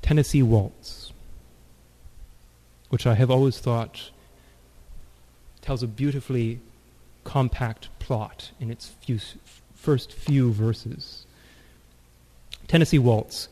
Tennessee Waltz, which I have always thought tells a beautifully compact plot in its first few verses. Tennessee Waltz.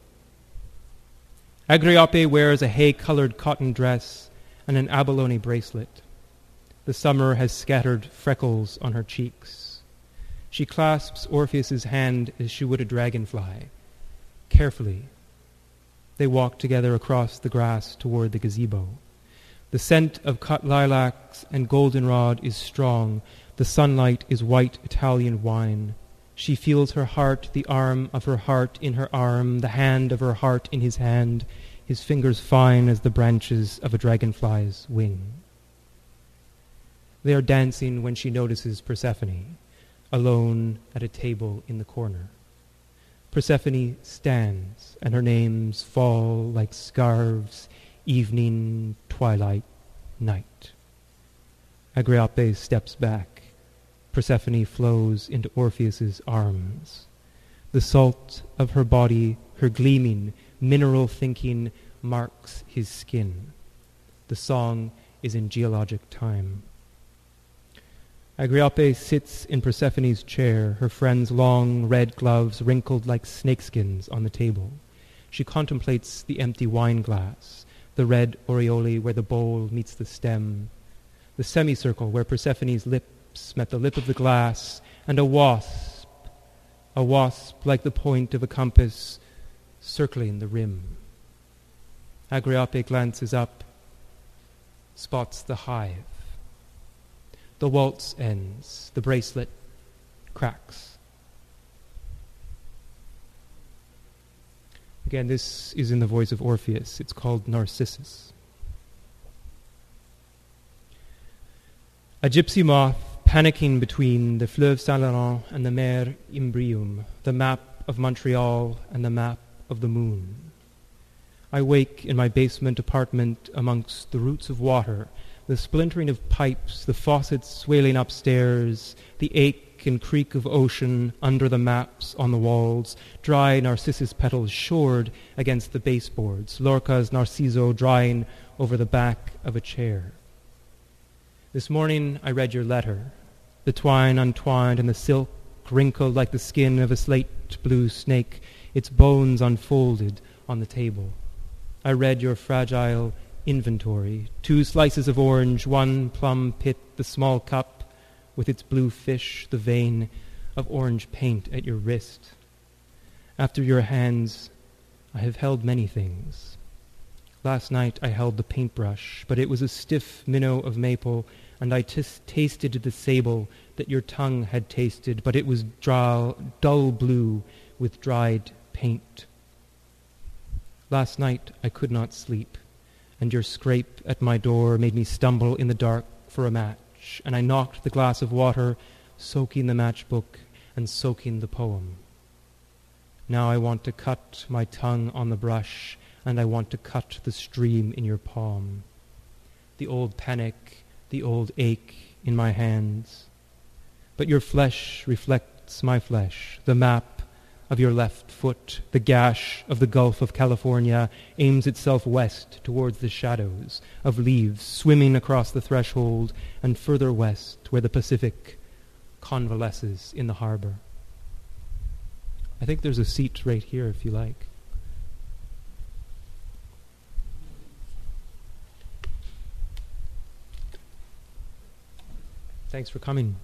Agriope wears a hay-colored cotton dress and an abalone bracelet. The summer has scattered freckles on her cheeks. She clasps Orpheus's hand as she would a dragonfly. Carefully, they walk together across the grass toward the gazebo. The scent of cut lilacs and goldenrod is strong. The sunlight is white Italian wine. She feels her heart, the arm of her heart in her arm, the hand of her heart in his hand, his fingers fine as the branches of a dragonfly's wing. They are dancing when she notices Persephone, alone at a table in the corner. Persephone stands, and her names fall like scarves, evening, twilight, night. Agriope steps back. Persephone flows into Orpheus's arms. The salt of her body, her gleaming, mineral thinking, marks his skin. The song is in geologic time. Agriope sits in Persephone's chair, her friend's long red gloves wrinkled like snakeskins on the table. She contemplates the empty wine glass, the red aureole where the bowl meets the stem, the semicircle where Persephone's lips met the lip of the glass, and a wasp like the point of a compass circling the rim. Agriope glances up, spots the hive. The waltz ends. The bracelet cracks. Again, this is in the voice of Orpheus. It's called Narcissus. A gypsy moth panicking between the Fleuve Saint-Laurent and the Mer Imbrium, the map of Montreal and the map of the moon. I wake in my basement apartment amongst the roots of water, the splintering of pipes, the faucets swailing upstairs, the ache and creak of ocean under the maps on the walls, dry narcissus petals shored against the baseboards, Lorca's Narciso drying over the back of a chair. This morning I read your letter, the twine untwined and the silk wrinkled like the skin of a slate blue snake, its bones unfolded on the table. I read your fragile inventory, 2 slices of orange, 1 plum pit, the small cup with its blue fish, the vein of orange paint at your wrist. After your hands, I have held many things. Last night I held the paintbrush, but it was a stiff minnow of maple, and I tasted the sable that your tongue had tasted, but it was dull blue with dried paint. Last night I could not sleep, and your scrape at my door made me stumble in the dark for a match, and I knocked the glass of water, soaking the matchbook and soaking the poem. Now I want to cut my tongue on the brush, and I want to cut the stream in your palm. The old panic, the old ache in my hands. But your flesh reflects my flesh, the map of your left foot, the gash of the Gulf of California aims itself west towards the shadows of leaves swimming across the threshold, and further west where the Pacific convalesces in the harbor. I think there's a seat right here if you like. Thanks for coming.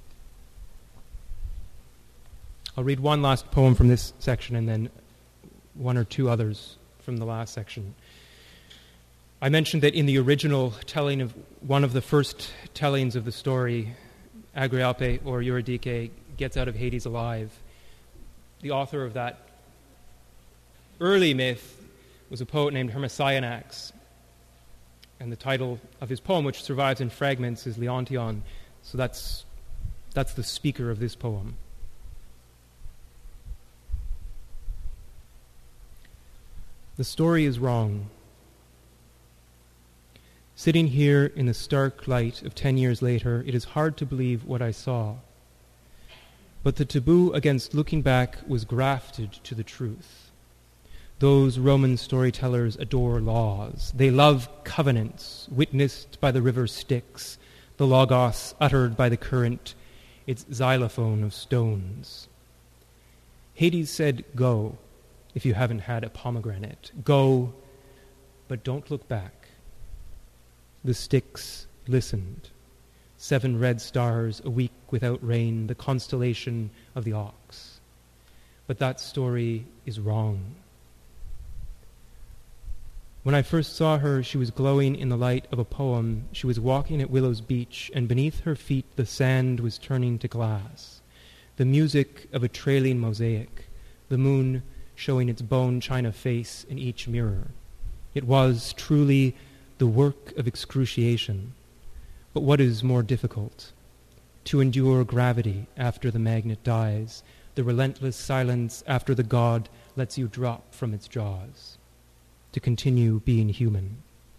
I'll read one last poem from this section and then 1 or 2 others from the last section. I mentioned that in the original telling of one of the first tellings of the story, Agriope or Eurydice gets out of Hades alive. The author of that early myth was a poet named Hermosionax, and the title of his poem, which survives in fragments, is Leontion. So that's the speaker of this poem. The story is wrong. Sitting here in the stark light of 10 years later, it is hard to believe what I saw. But the taboo against looking back was grafted to the truth. Those Roman storytellers adore laws. They love covenants, witnessed by the river Styx, the logos uttered by the current, its xylophone of stones. Hades said, "Go, if you haven't had a pomegranate. Go, but don't look back." The Styx listened. 7 red stars, a week without rain, the constellation of the ox. But that story is wrong. When I first saw her, she was glowing in the light of a poem. She was walking at Willow's Beach, and beneath her feet the sand was turning to glass. The music of a trailing mosaic, the moon showing its bone china face in each mirror. It was truly the work of excruciation. But what is more difficult? To endure gravity after the magnet dies, the relentless silence after the god lets you drop from its jaws. To continue being human.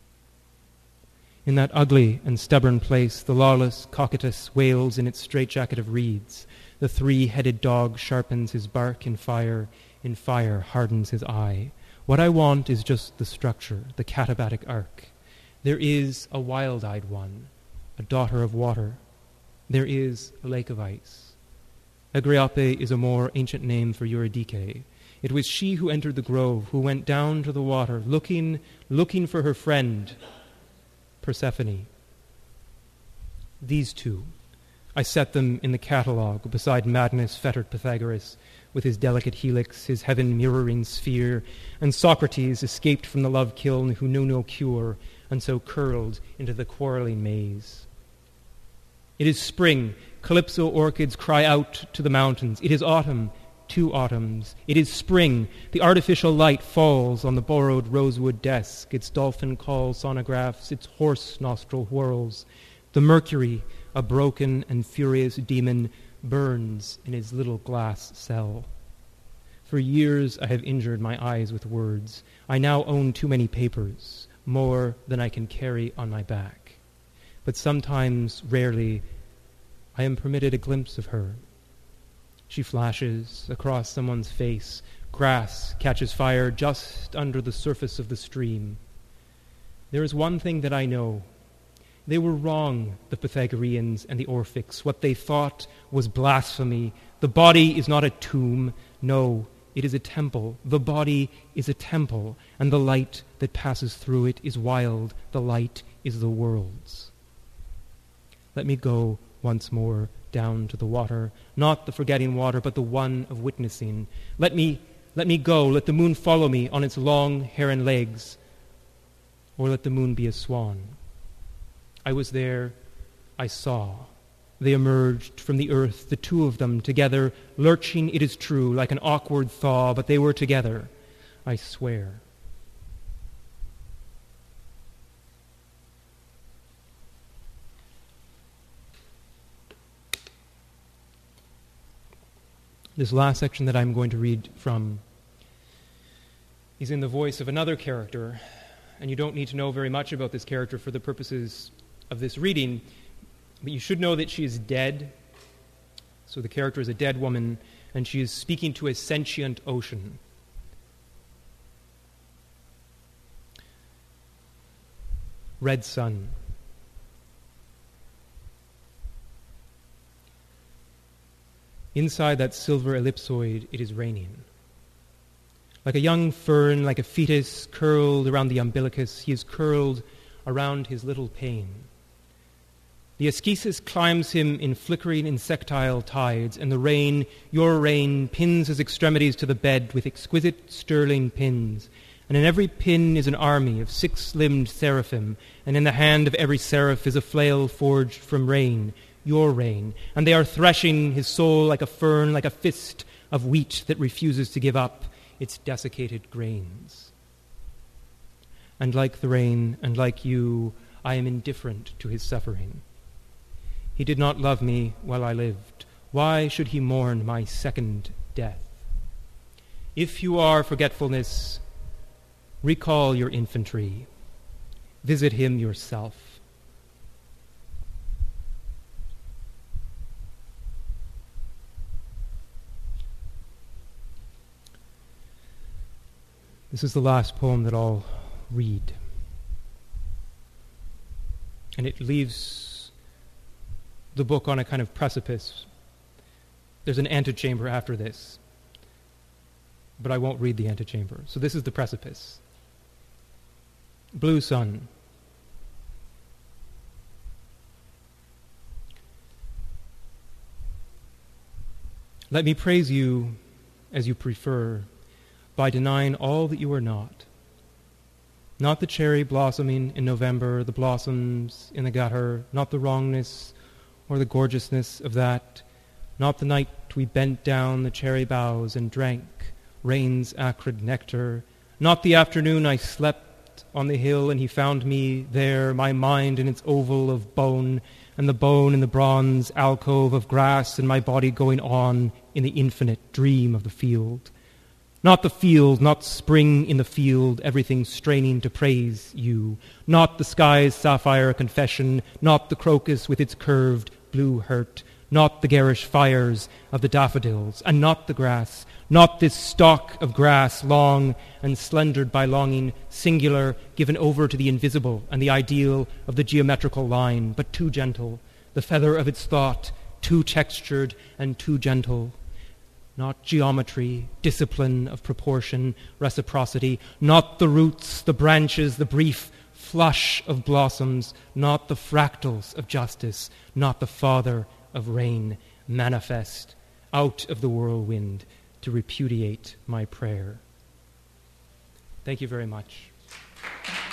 In that ugly and stubborn place, the lawless cocytus wails in its straitjacket of reeds. The 3-headed dog sharpens his bark in fire hardens his eye. What I want is just the structure, the katabatic arc. There is a wild-eyed one, a daughter of water. There is a lake of ice. Agriope is a more ancient name for Eurydice. It was she who entered the grove, who went down to the water, looking for her friend, Persephone. These two, I set them in the catalogue beside madness-fettered Pythagoras, with his delicate helix, his heaven-mirroring sphere, and Socrates escaped from the love kiln who knew no cure, and so curled into the quarreling maze. It is spring. Calypso orchids cry out to the mountains. It is autumn. 2 autumns. It is spring. The artificial light falls on the borrowed rosewood desk. Its dolphin call sonographs, its horse nostril whirls. The mercury, a broken and furious demon, burns in his little glass cell. For years I have injured my eyes with words. I now own too many papers, more than I can carry on my back. But sometimes, rarely, I am permitted a glimpse of her. She flashes across someone's face. Grass catches fire just under the surface of the stream. There is one thing that I know. They were wrong, the Pythagoreans and the Orphics. What they thought was blasphemy. The body is not a tomb. No, it is a temple. The body is a temple, and the light that passes through it is wild. The light is the world's. Let me go once more down to the water, not the forgetting water, but the one of witnessing. Let me go, let the moon follow me on its long heron legs, or let the moon be a swan. I was there, I saw. They emerged from the earth, the 2 of them, together, lurching, it is true, like an awkward thaw, but they were together, I swear. This last section that I'm going to read from is in the voice of another character, and you don't need to know very much about this character for the purposes of this reading, but you should know that she is dead. So the character is a dead woman, and she is speaking to a sentient ocean. Red sun. Inside that silver ellipsoid, it is raining. Like a young fern, like a fetus curled around the umbilicus, he is curled around his little pain. The ascesis climbs him in flickering insectile tides, and the rain, your rain, pins his extremities to the bed with exquisite sterling pins. And in every pin is an army of 6-limbed seraphim, and in the hand of every seraph is a flail forged from rain, your rain, and they are threshing his soul like a fern, like a fist of wheat that refuses to give up its desiccated grains. And like the rain, and like you, I am indifferent to his suffering. He did not love me while I lived. Why should he mourn my second death? If you are forgetfulness, recall your infantry. Visit him yourself. This is the last poem that I'll read. And it leaves the book on a kind of precipice. There's an antechamber after this, but I won't read the antechamber. So this is the precipice. Blue sun. Let me praise you as you prefer, by denying all that you are not. Not the cherry blossoming in November, the blossoms in the gutter, not the wrongness or the gorgeousness of that, not the night we bent down the cherry boughs and drank rain's acrid nectar, not the afternoon I slept on the hill and he found me there, my mind in its oval of bone, and the bone in the bronze alcove of grass, and my body going on in the infinite dream of the field. Not the field, not spring in the field, everything straining to praise you. Not the sky's sapphire confession, not the crocus with its curved blue hurt, not the garish fires of the daffodils, and not the grass, not this stalk of grass, long and slendered by longing, singular, given over to the invisible and the ideal of the geometrical line, but too gentle, the feather of its thought, too textured and too gentle. Not geometry, discipline of proportion, reciprocity, not the roots, the branches, the brief flush of blossoms, not the fractals of justice, not the father of rain, manifest out of the whirlwind to repudiate my prayer. Thank you very much.